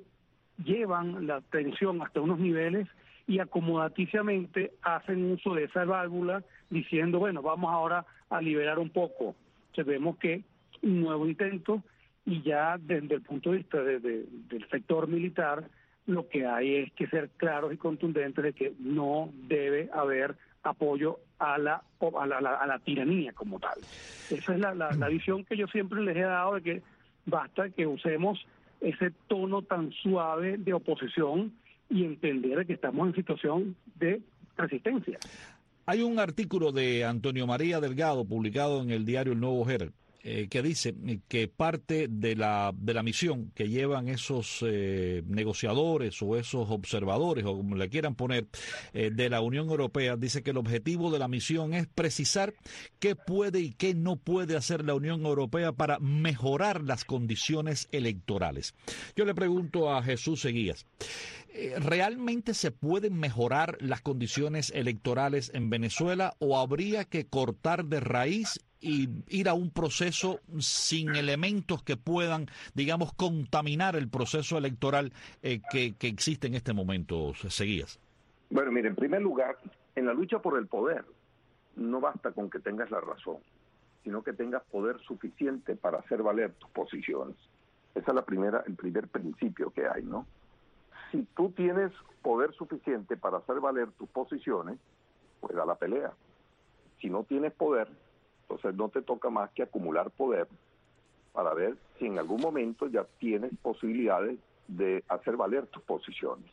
llevan la tensión hasta unos niveles y acomodaticiamente hacen uso de esa válvula diciendo, bueno, vamos ahora a liberar un poco. Entonces vemos que un nuevo intento y ya desde el punto de vista de, de, del sector militar, lo que hay es que ser claros y contundentes de que no debe haber apoyo a la, a la, a la, a la tiranía como tal. Esa es la, la, la visión que yo siempre les he dado, de que basta que usemos ese tono tan suave de oposición y entender que estamos en situación de resistencia. Hay un artículo de Antonio María Delgado publicado en el diario El Nuevo Herald, Eh, que dice que parte de la de la misión que llevan esos eh, negociadores o esos observadores, o como le quieran poner, eh, de la Unión Europea, dice que el objetivo de la misión es precisar qué puede y qué no puede hacer la Unión Europea para mejorar las condiciones electorales. Yo le pregunto a Jesús Seguías, ¿realmente se pueden mejorar las condiciones electorales en Venezuela o habría que cortar de raíz y ir a un proceso sin elementos que puedan, digamos, contaminar el proceso electoral eh, que, que existe en este momento? Seguías. Bueno, mire, en primer lugar, en la lucha por el poder, no basta con que tengas la razón, sino que tengas poder suficiente para hacer valer tus posiciones. Esa es la primera, el primer principio que hay, ¿no? Si tú tienes poder suficiente para hacer valer tus posiciones, pues da la pelea. Si no tienes poder, entonces no te toca más que acumular poder para ver si en algún momento ya tienes posibilidades de hacer valer tus posiciones.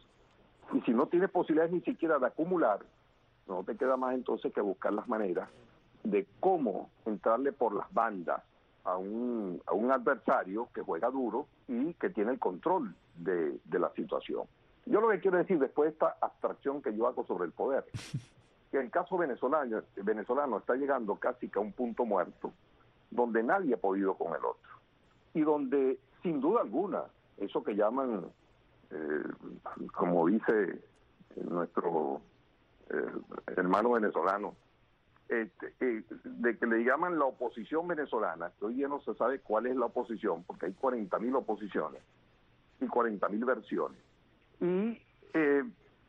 Y si no tienes posibilidades ni siquiera de acumular, no te queda más entonces que buscar las maneras de cómo entrarle por las bandas a un, a un adversario que juega duro y que tiene el control de, de la situación. Yo lo que quiero decir después de esta abstracción que yo hago sobre el poder, que el caso venezolano, venezolano está llegando casi que a un punto muerto, donde nadie ha podido con el otro, y donde, sin duda alguna, eso que llaman, eh, como dice nuestro eh, hermano venezolano, este, eh, de que le llaman la oposición venezolana, que hoy día no se sabe cuál es la oposición, porque hay cuarenta mil oposiciones y cuarenta mil versiones. Y eh,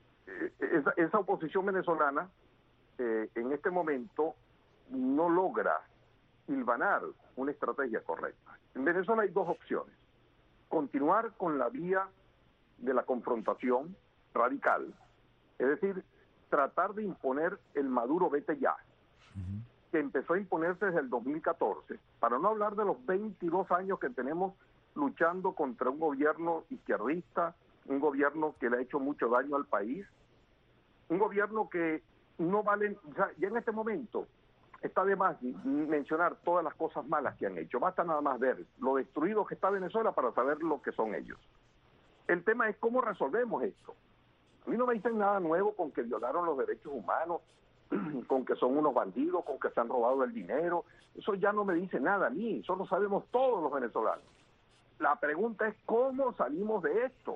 esa, esa oposición venezolana, Eh, en este momento no logra hilvanar una estrategia correcta. En Venezuela hay dos opciones: continuar con la vía de la confrontación radical, es decir, tratar de imponer el Maduro vete ya, uh-huh. que empezó a imponerse desde el dos mil catorce, para no hablar de los veintidós años que tenemos luchando contra un gobierno izquierdista, un gobierno que le ha hecho mucho daño al país, un gobierno que no valen, o sea, ya en este momento está de más mencionar todas las cosas malas que han hecho, basta nada más ver lo destruido que está Venezuela para saber lo que son ellos. El tema es cómo resolvemos esto. A mí no me dicen nada nuevo con que violaron los derechos humanos, con que son unos bandidos, con que se han robado el dinero, eso ya no me dice nada a mí, eso lo sabemos todos los venezolanos. La pregunta es cómo salimos de esto,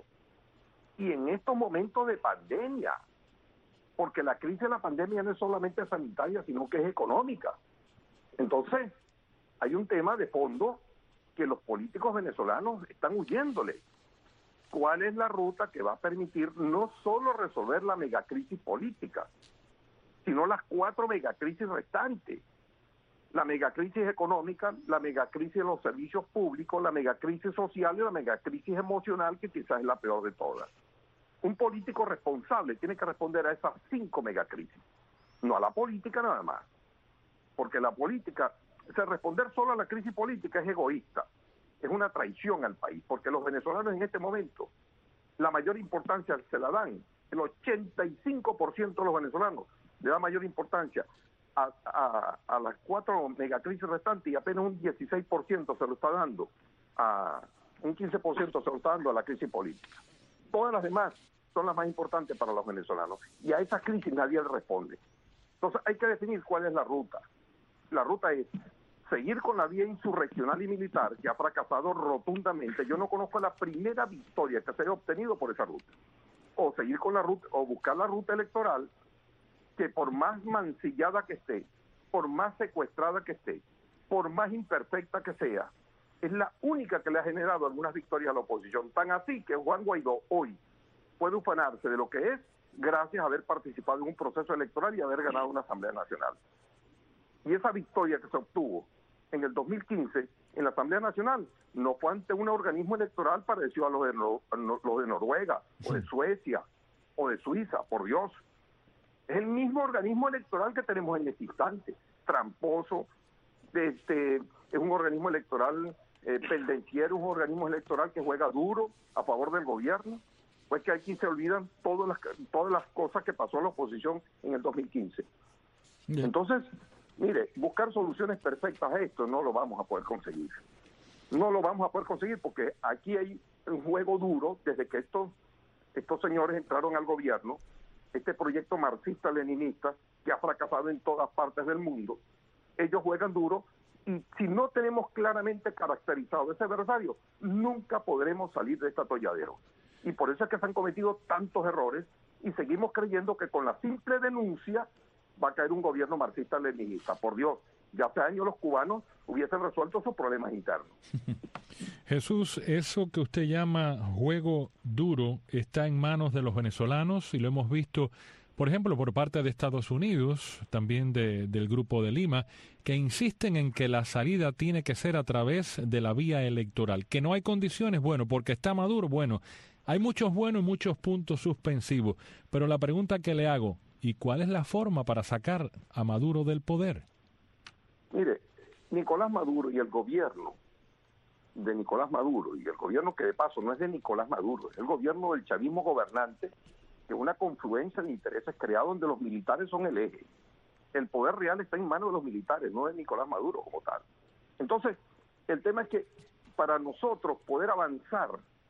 y en estos momentos de pandemia, porque la crisis de la pandemia no es solamente sanitaria, sino que es económica. Entonces, hay un tema de fondo que los políticos venezolanos están huyéndole. ¿Cuál es la ruta que va a permitir no solo resolver la megacrisis política, sino las cuatro megacrisis restantes? La megacrisis económica, la megacrisis de los servicios públicos, la megacrisis social y la megacrisis emocional, que quizás es la peor de todas. Un político responsable tiene que responder a esas cinco megacrisis, no a la política nada más. Porque la política, o sea, responder solo a la crisis política es egoísta, es una traición al país, porque los venezolanos en este momento la mayor importancia se la dan. El ochenta y cinco por ciento de los venezolanos le da mayor importancia a, a, a las cuatro megacrisis restantes y apenas un dieciséis por ciento se lo está dando, a un quince por ciento se lo está dando a la crisis política. Todas las demás son las más importantes para los venezolanos y a esa crisis nadie le responde. Entonces hay que definir cuál es la ruta. La ruta es seguir con la vía insurreccional y militar, que ha fracasado rotundamente. Yo no conozco la primera victoria que se haya obtenido por esa ruta. O seguir con la ruta, o buscar la ruta electoral, que por más mancillada que esté, por más secuestrada que esté, por más imperfecta que sea, es la única que le ha generado algunas victorias a la oposición. Tan así que Juan Guaidó hoy puede ufanarse de lo que es gracias a haber participado en un proceso electoral y haber ganado una Asamblea Nacional. Y esa victoria que se obtuvo en el dos mil quince en la Asamblea Nacional no fue ante un organismo electoral parecido a los de, Nor los de Noruega, o de Suecia, o de Suiza, por Dios. Es el mismo organismo electoral que tenemos en este instante, tramposo, este, es un organismo electoral eh, pendenciero, un organismo electoral que juega duro a favor del gobierno. Pues que aquí se olvidan todas las, todas las cosas que pasó a la oposición en el dos mil quince. Bien. Entonces, mire, buscar soluciones perfectas a esto no lo vamos a poder conseguir. No lo vamos a poder conseguir porque aquí hay un juego duro desde que estos, estos señores entraron al gobierno, este proyecto marxista-leninista que ha fracasado en todas partes del mundo. Ellos juegan duro y si no tenemos claramente caracterizado ese adversario, nunca podremos salir de este atolladero. Y por eso es que se han cometido tantos errores y seguimos creyendo que con la simple denuncia va a caer un gobierno marxista-leninista. Por Dios, ya hace años los cubanos hubiesen resuelto sus problemas internos. Jesús, eso que usted llama juego duro está en manos de los venezolanos y lo hemos visto, por ejemplo, por parte de Estados Unidos, también de, del Grupo de Lima, que insisten en que la salida tiene que ser a través de la vía electoral, que no hay condiciones, bueno, porque está Maduro, bueno, hay muchos buenos y muchos puntos suspensivos, pero la pregunta que le hago, ¿y cuál es la forma para sacar a Maduro del poder? Mire, Nicolás Maduro y el gobierno de Nicolás Maduro, y el gobierno que de paso no es de Nicolás Maduro, es el gobierno del chavismo gobernante, que es una confluencia de intereses creados donde los militares son el eje. El poder real está en manos de los militares, no de Nicolás Maduro como tal. Entonces, el tema es que para nosotros poder avanzar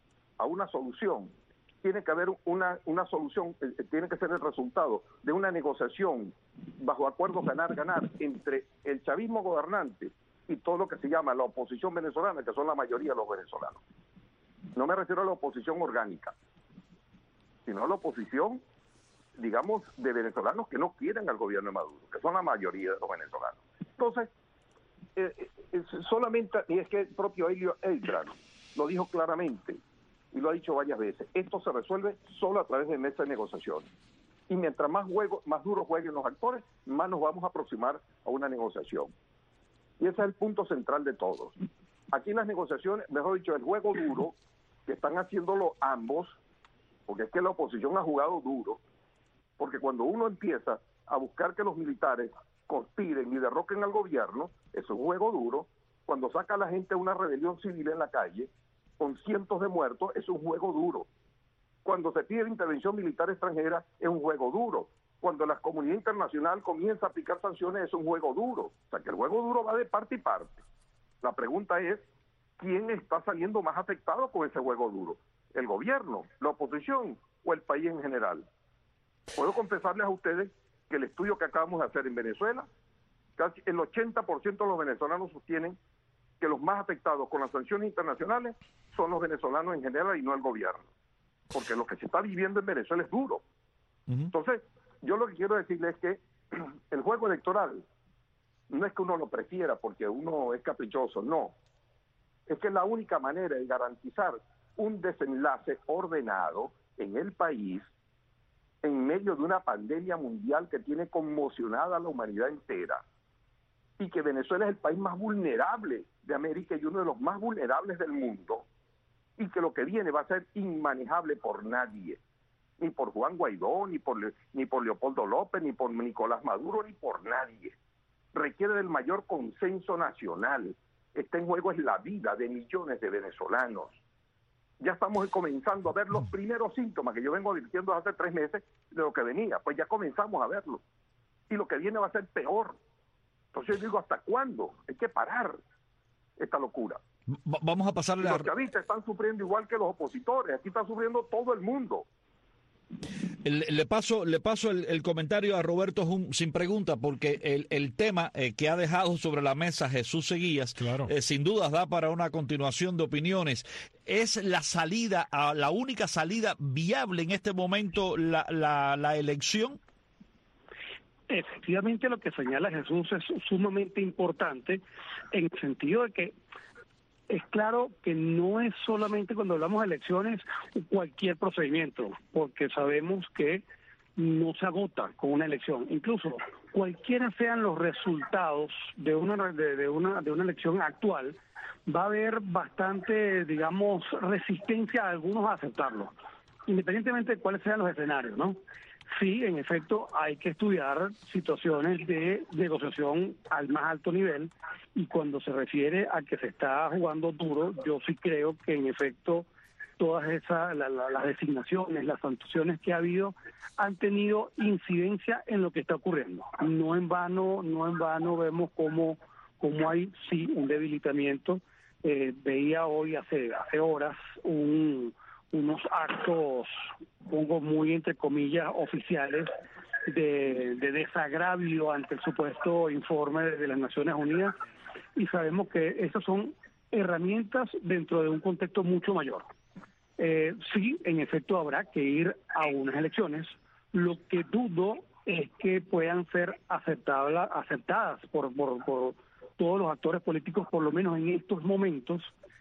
a una solución, tiene que haber una, una solución, eh, tiene que ser el resultado de una negociación bajo acuerdos ganar-ganar entre el chavismo gobernante y todo lo que se llama la oposición venezolana, que son la mayoría de los venezolanos. No me refiero a la oposición orgánica, sino a la oposición, digamos, de venezolanos que no quieren al gobierno de Maduro, que son la mayoría de los venezolanos. Entonces, eh, eh, solamente, y es que el propio Helio Eldran lo dijo claramente, y lo ha dicho varias veces, esto se resuelve solo a través de mesas de negociación. Y mientras más juego, más duros jueguen los actores, más nos vamos a aproximar a una negociación. Y ese es el punto central de todos. Aquí en las negociaciones, mejor dicho, el juego duro, que están haciéndolo ambos, porque es que la oposición ha jugado duro, porque cuando uno empieza a buscar que los militares conspiren y derroquen al gobierno, eso es un juego duro. Cuando saca a la gente a una rebelión civil en la calle, con cientos de muertos, es un juego duro. Cuando se pide intervención militar extranjera, es un juego duro. Cuando la comunidad internacional comienza a aplicar sanciones, es un juego duro. O sea, que el juego duro va de parte y parte. La pregunta es, ¿quién está saliendo más afectado con ese juego duro? ¿El gobierno, la oposición o el país en general? Puedo confesarles a ustedes que el estudio que acabamos de hacer en Venezuela, casi el ochenta por ciento de los venezolanos sostienen que los más afectados con las sanciones internacionales son los venezolanos en general y no el gobierno. Porque lo que se está viviendo en Venezuela es duro. Uh-huh. Entonces, yo lo que quiero decirles es que el juego electoral no es que uno lo prefiera porque uno es caprichoso, no. Es que es la única manera de garantizar un desenlace ordenado en el país en medio de una pandemia mundial que tiene conmocionada a la humanidad entera y que Venezuela es el país más vulnerable de América y uno de los más vulnerables del mundo y que lo que viene va a ser inmanejable por nadie, ni por Juan Guaidó, ni por, ni por Leopoldo López, ni por Nicolás Maduro, ni por nadie. Requiere del mayor consenso nacional. Está en juego es la vida de millones de venezolanos. Ya estamos comenzando a ver los primeros síntomas que yo vengo advirtiendo hace tres meses de lo que venía. Pues ya comenzamos a verlo. Y lo que viene va a ser peor. Entonces yo digo, ¿hasta cuándo? Hay que parar esta locura. V- vamos a pasarle a... Los chavistas están sufriendo igual que los opositores. Aquí está sufriendo todo el mundo. Le, le paso, le paso el, el comentario a Roberto Jun, sin pregunta, porque el, el tema eh, que ha dejado sobre la mesa Jesús Seguías, claro. eh, sin dudas da para una continuación de opiniones. ¿Es la salida, a, la única salida viable en este momento la, la, la elección? Efectivamente, lo que señala Jesús es sumamente importante en el sentido de que es claro que no es solamente cuando hablamos de elecciones cualquier procedimiento, porque sabemos que no se agota con una elección. Incluso cualquiera sean los resultados de una de, de una de una elección actual, va a haber bastante, digamos, resistencia a algunos a aceptarlo, independientemente de cuáles sean los escenarios, ¿no? Sí, en efecto, hay que estudiar situaciones de negociación al más alto nivel, y cuando se refiere a que se está jugando duro, yo sí creo que en efecto todas esas, la, la, las designaciones, las sanciones que ha habido han tenido incidencia en lo que está ocurriendo. No en vano, no en vano vemos cómo, cómo hay sí un debilitamiento. Eh, veía hoy hace, hace horas un unos actos, pongo muy entre comillas, oficiales de, de desagravio ante el supuesto informe de, de las Naciones Unidas, y sabemos que esas son herramientas dentro de un contexto mucho mayor. Eh, sí, en efecto habrá que ir a unas elecciones. Lo que dudo es que puedan ser aceptadas, aceptadas por, por, por todos los actores políticos, por lo menos en estos momentos.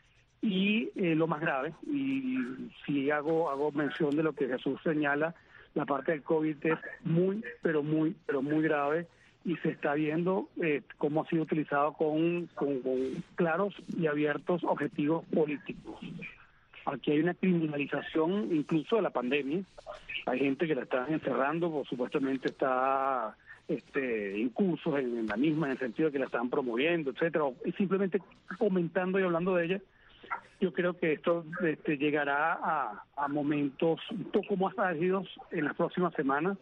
Y eh, lo más grave, y si hago hago mención de lo que Jesús señala, la parte del COVID es muy, pero muy, pero muy grave, y se está viendo eh, cómo ha sido utilizado con, con, con claros y abiertos objetivos políticos. Aquí hay una criminalización incluso de la pandemia. Hay gente que la está encerrando, por supuestamente está este incursos en, en la misma, en el sentido de que la están promoviendo, etcétera, y simplemente comentando y hablando de ella. Yo creo que esto este, llegará a, a momentos un poco más álgidos en las próximas semanas.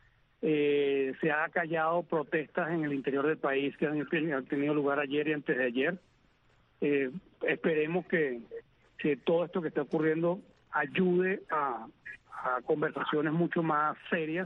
Eh, se ha callado protestas en el interior del país que han, han tenido lugar ayer y antes de ayer. Eh, esperemos que, que todo esto que está ocurriendo ayude a, a conversaciones mucho más serias,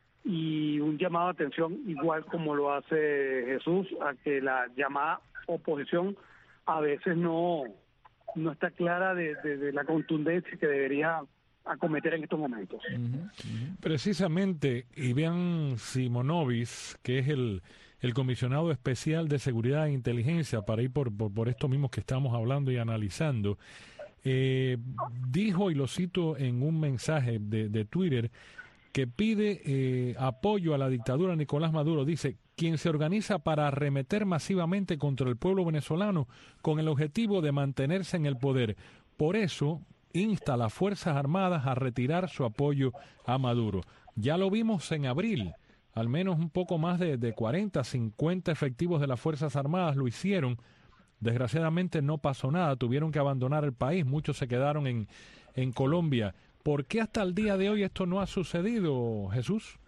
y un llamado de atención, igual como lo hace Jesús, a que la llamada oposición a veces no... no está clara de, de, de la contundencia que debería acometer en estos momentos. Uh-huh, uh-huh. Precisamente, Iván Simonovic, que es el, el comisionado especial de Seguridad e Inteligencia, para ir por, por, por esto mismo que estamos hablando y analizando, eh, dijo, y lo cito en un mensaje de, de Twitter, que pide eh, apoyo a la dictadura de Nicolás Maduro. Dice: quien se organiza para arremeter masivamente contra el pueblo venezolano con el objetivo de mantenerse en el poder. Por eso insta a las Fuerzas Armadas a retirar su apoyo a Maduro. Ya lo vimos en abril, al menos un poco más de, de cuarenta, cincuenta efectivos de las Fuerzas Armadas lo hicieron. Desgraciadamente no pasó nada, tuvieron que abandonar el país, muchos se quedaron en, en Colombia. ¿Por qué hasta el día de hoy esto no ha sucedido, Jesús?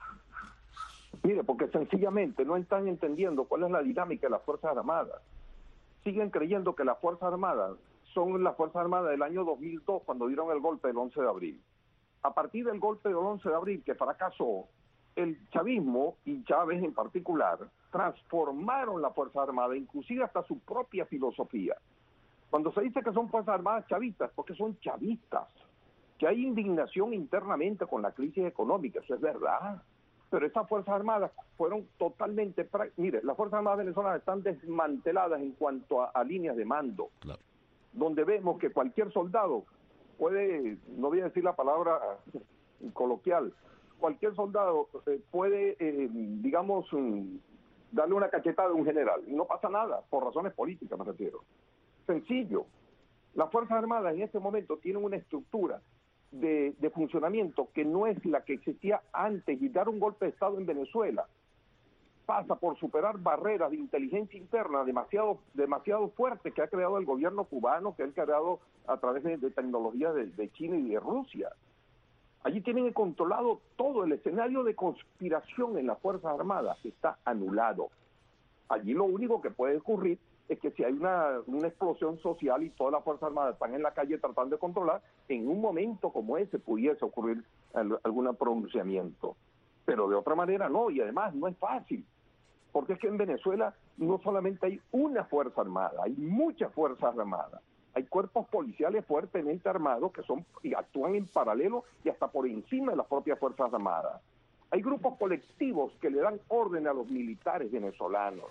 Mire, porque sencillamente no están entendiendo cuál es la dinámica de las Fuerzas Armadas. Siguen creyendo que las Fuerzas Armadas son las Fuerzas Armadas del año dos mil dos, cuando dieron el golpe del once de abril. A partir del golpe del once de abril, que fracasó, el chavismo, y Chávez en particular, transformaron la Fuerza Armada, inclusive hasta su propia filosofía. Cuando se dice que son Fuerzas Armadas chavistas, porque son chavistas, que hay indignación internamente con la crisis económica, eso es verdad. Pero estas Fuerzas Armadas fueron totalmente... Mire, las Fuerzas Armadas venezolanas están desmanteladas en cuanto a, a líneas de mando, claro, donde vemos que cualquier soldado puede, no voy a decir la palabra coloquial, cualquier soldado eh, puede, eh, digamos, um, darle una cachetada a un general, y no pasa nada, por razones políticas me refiero. Sencillo. Las Fuerzas Armadas en este momento tienen una estructura De, de funcionamiento que no es la que existía antes, y dar un golpe de Estado en Venezuela pasa por superar barreras de inteligencia interna demasiado, demasiado fuertes que ha creado el gobierno cubano, que ha creado a través de, de tecnologías de, de China y de Rusia. Allí tienen controlado todo. El escenario de conspiración en las Fuerzas Armadas está anulado. Allí lo único que puede ocurrir es que si hay una, una explosión social y todas las Fuerzas Armadas están en la calle tratando de controlar, en un momento como ese pudiese ocurrir algún pronunciamiento. Pero de otra manera no, y además no es fácil, porque es que en Venezuela no solamente hay una Fuerza Armada, hay muchas Fuerzas Armadas. Hay cuerpos policiales fuertemente armados que son y actúan en paralelo y hasta por encima de las propias Fuerzas Armadas. Hay grupos colectivos que le dan orden a los militares venezolanos.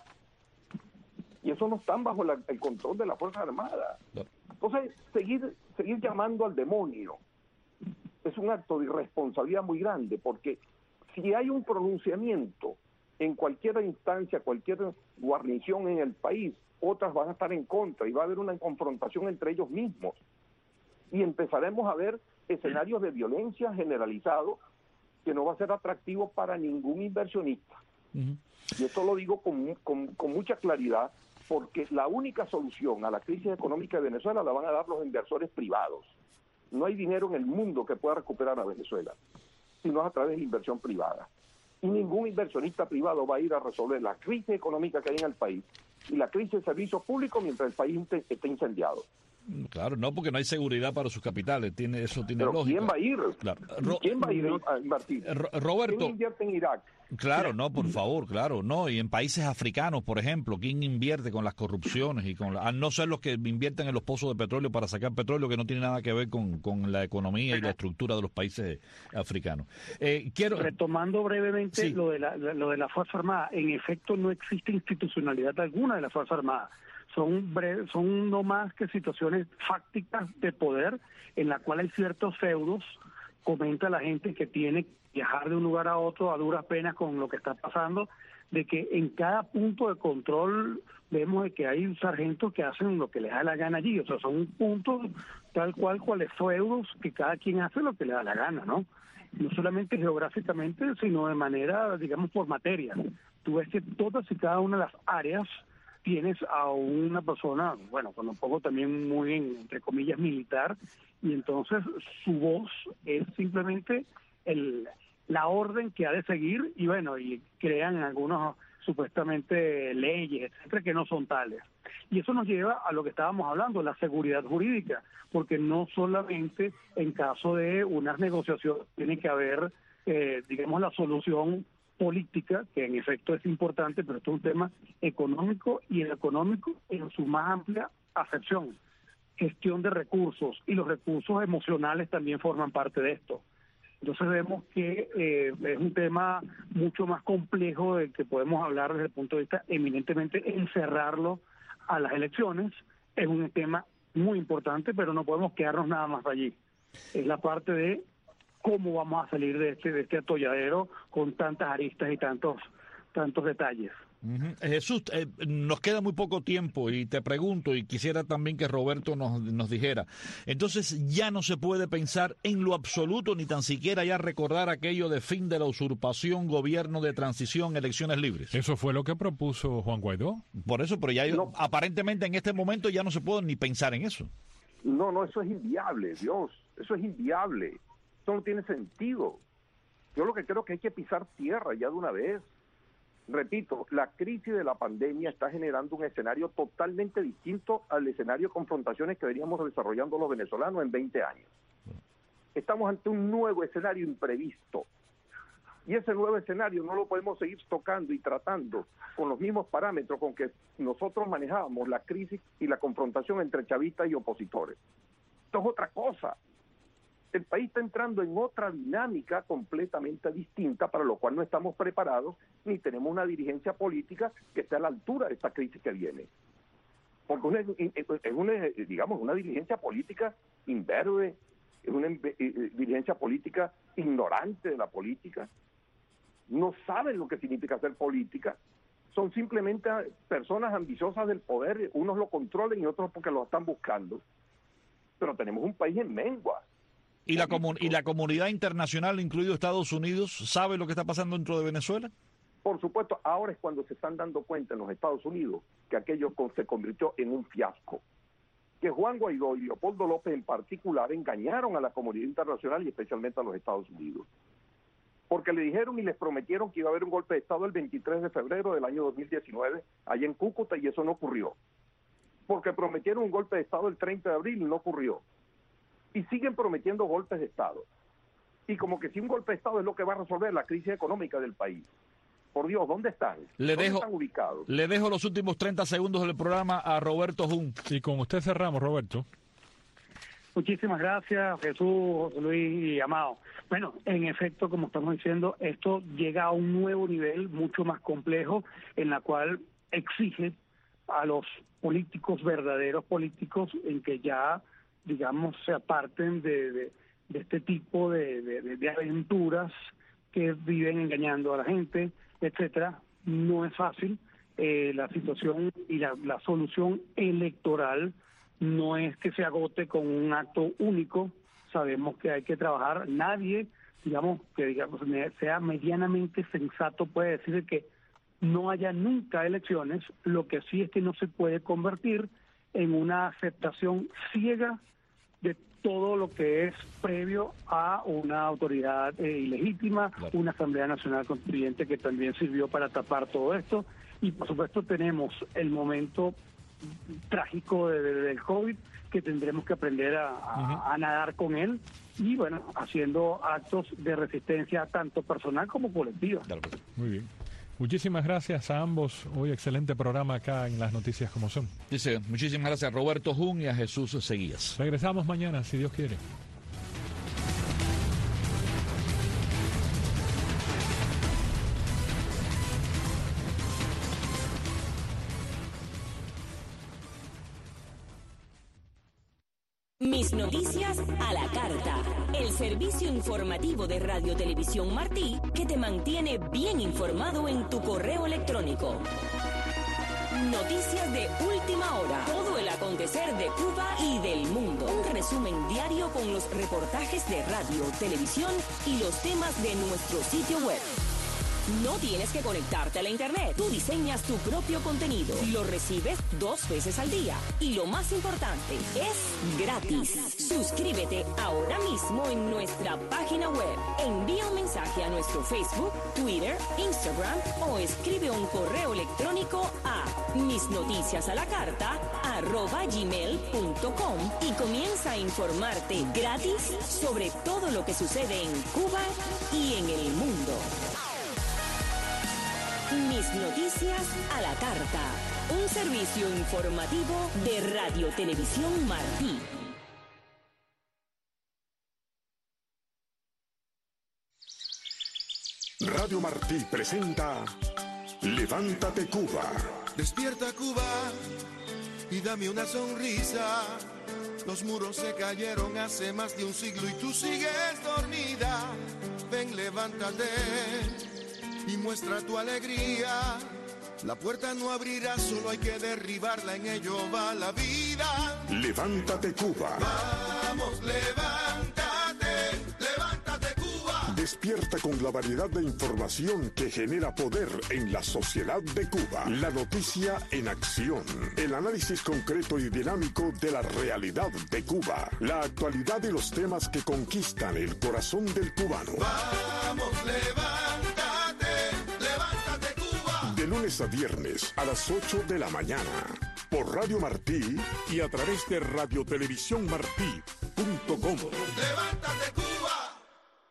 Y eso no están bajo la, el control de las Fuerzas Armadas. Entonces, seguir, seguir llamando al demonio es un acto de irresponsabilidad muy grande, porque si hay un pronunciamiento en cualquier instancia, cualquier guarnición en el país, otras van a estar en contra y va a haber una confrontación entre ellos mismos. Y empezaremos a ver escenarios de violencia generalizados que no va a ser atractivo para ningún inversionista. Uh-huh. Y esto lo digo con, con, con mucha claridad, porque la única solución a la crisis económica de Venezuela la van a dar los inversores privados. No hay dinero en el mundo que pueda recuperar a Venezuela, sino a través de la inversión privada. Y ningún inversionista privado va a ir a resolver la crisis económica que hay en el país y la crisis de servicios públicos mientras el país esté incendiado. Claro, no, porque no hay seguridad para sus capitales, tiene eso tiene Pero lógica. ¿quién va a ir? Claro. Ro- ¿Quién va a ir a invertir? Ro- Roberto, ¿quién invierte en Irak? Claro, no, por favor, claro, no, y en países africanos, por ejemplo, ¿quién invierte con las corrupciones y con la, a no ser los que invierten en los pozos de petróleo para sacar petróleo, que no tiene nada que ver con, con la economía y la estructura de los países africanos? Eh, quiero retomando brevemente sí. lo de la lo de la Fuerza Armada, en efecto no existe institucionalidad alguna de la Fuerza Armada. Son bre- son no más que situaciones fácticas de poder en la cual hay ciertos feudos. Comenta la gente que tiene que viajar de un lugar a otro a duras penas con lo que está pasando, de que en cada punto de control vemos de que hay sargentos que hacen lo que les da la gana allí. O sea, son puntos tal cual cuales feudos que cada quien hace lo que le da la gana, ¿no? No solamente geográficamente, sino de manera, digamos, por materia. Tú ves que todas y cada una de las áreas tienes a una persona, bueno, con un poco también muy, entre comillas, militar, y entonces su voz es simplemente el la orden que ha de seguir, y bueno, y crean algunos supuestamente leyes, etcétera, que no son tales. Y eso nos lleva a lo que estábamos hablando, la seguridad jurídica, porque no solamente en caso de unas negociaciones tiene que haber, eh, digamos, la solución política, que en efecto es importante, pero esto es un tema económico, y el económico en su más amplia acepción, gestión de recursos, y los recursos emocionales también forman parte de esto. Entonces vemos que eh, es un tema mucho más complejo del que podemos hablar desde el punto de vista eminentemente encerrarlo a las elecciones. Es un tema muy importante, pero no podemos quedarnos nada más allí. Es la parte de cómo vamos a salir de este de este atolladero con tantas aristas y tantos tantos detalles. Uh-huh. Jesús, eh, nos queda muy poco tiempo y te pregunto, y quisiera también que Roberto nos, nos dijera, entonces ya no se puede pensar en lo absoluto, ni tan siquiera ya recordar aquello de fin de la usurpación, gobierno de transición, elecciones libres. Eso fue lo que propuso Juan Guaidó. Por eso, pero ya no. aparentemente en este momento ya no se puede ni pensar en eso. No, no, eso es inviable, Dios, eso es inviable, eso no tiene sentido. Yo lo que creo que hay que pisar tierra ya de una vez. Repito, la crisis de la pandemia está generando un escenario totalmente distinto al escenario de confrontaciones que veníamos desarrollando los venezolanos en veinte años. Estamos ante un nuevo escenario imprevisto. Y ese nuevo escenario no lo podemos seguir tocando y tratando con los mismos parámetros con que nosotros manejábamos la crisis y la confrontación entre chavistas y opositores. Esto es otra cosa. El país está entrando en otra dinámica completamente distinta, para lo cual no estamos preparados ni tenemos una dirigencia política que esté a la altura de esta crisis que viene. Porque una, es una, digamos, una dirigencia política imberbe, es una dirigencia política ignorante de la política, no saben lo que significa hacer política, son simplemente personas ambiciosas del poder, unos lo controlan y otros porque lo están buscando. Pero tenemos un país en mengua. ¿Y la, comun- ¿Y la comunidad internacional, incluido Estados Unidos, sabe lo que está pasando dentro de Venezuela? por supuesto, ahora es cuando se están dando cuenta en los Estados Unidos que aquello con, se convirtió en un fiasco. Que Juan Guaidó y Leopoldo López en particular engañaron a la comunidad internacional y especialmente a los Estados Unidos. Porque le dijeron y les prometieron que iba a haber un golpe de Estado el veintitrés de febrero del año dos mil diecinueve, allá en Cúcuta, y eso no ocurrió. Porque prometieron un golpe de Estado el treinta de abril y no ocurrió. Y siguen prometiendo golpes de Estado. Y como que si un golpe de Estado es lo que va a resolver la crisis económica del país. Por Dios, ¿dónde están? Le ¿Dónde dejo, están ubicados? Le dejo los últimos treinta segundos del programa a Roberto Jun. Y con usted cerramos, Roberto. Muchísimas gracias, Jesús, José Luis y Amado. Bueno, en efecto, como estamos diciendo, esto llega a un nuevo nivel mucho más complejo, en la cual exige a los políticos, verdaderos políticos, en que ya, digamos, se aparten de, de, de este tipo de, de, de aventuras que viven engañando a la gente, etcétera. No es fácil. Eh, la situación y la, la solución electoral no es que se agote con un acto único. Sabemos que hay que trabajar. Nadie, digamos, que digamos sea medianamente sensato puede decir que no haya nunca elecciones. Lo que sí es que no se puede convertir en una aceptación ciega de todo lo que es previo a una autoridad eh, ilegítima, claro. Una Asamblea Nacional Constituyente que también sirvió para tapar todo esto. Y por supuesto tenemos el momento trágico de, de, del COVID, que tendremos que aprender a, a, uh-huh. a nadar con él, y bueno, haciendo actos de resistencia tanto personal como colectiva. Muy bien. Muchísimas gracias a ambos. Hoy excelente programa acá en Las Noticias Como Son. Dice, muchísimas gracias a Roberto Jun y a Jesús Seguías. Regresamos mañana, si Dios quiere. Mis noticias a la carta. El servicio informativo de Radio Televisión Martí que te mantiene bien informado en tu correo electrónico. Noticias de última hora. Todo el acontecer de Cuba y del mundo. Un resumen diario con los reportajes de radio, televisión y los temas de nuestro sitio web. No tienes que conectarte a la internet. Tú diseñas tu propio contenido. Lo recibes dos veces al día. Y lo más importante, es gratis. Suscríbete ahora mismo en nuestra página web. Envía un mensaje a nuestro Facebook, Twitter, Instagram o escribe un correo electrónico a misnoticiasalacarta arroba gmail punto com y comienza a informarte gratis sobre todo lo que sucede en Cuba y en el mundo. Mis noticias a la carta. Un servicio informativo de Radio Televisión Martí. Radio Martí presenta Levántate Cuba. Despierta Cuba y dame una sonrisa. Los muros se cayeron hace más de un siglo y tú sigues dormida. Ven, levántate y muestra tu alegría. La puerta no abrirá, solo hay que derribarla, en ello va la vida. Levántate Cuba. Vamos, levántate, levántate Cuba. Despierta con la variedad de información que genera poder en la sociedad de Cuba. La noticia en acción. El análisis concreto y dinámico de la realidad de Cuba. La actualidad y los temas que conquistan el corazón del cubano. Vamos, levántate. De lunes a viernes a las ocho de la mañana por Radio Martí y a través de radio televisión martí punto com. ¡Levántate, Cuba!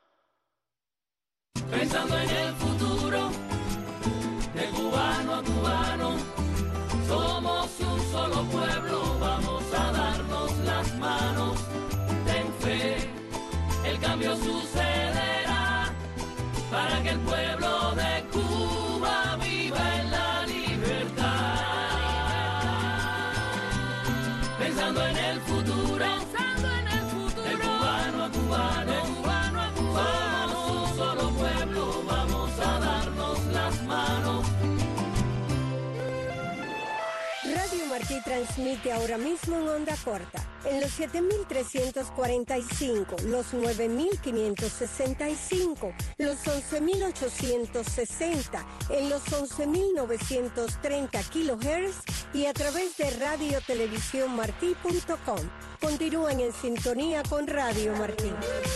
Pensando en el futuro, de cubano a cubano, somos un solo pueblo, vamos a darnos las manos. Ten fe, el cambio sucederá para que el pueblo de Cuba viva en la libertad. Pensando en el futuro, pensando en el futuro, de cubano a cubano, de cubano a cubano, somos un solo pueblo, vamos a darnos las manos. Radio Martí transmite ahora mismo en onda corta, en los siete mil trescientos cuarenta y cinco, los nueve mil quinientos sesenta y cinco, los once mil ochocientos sesenta, en los once mil novecientos treinta kilohertz y a través de radio televisión martí punto com. Continúen en sintonía con Radio Martí.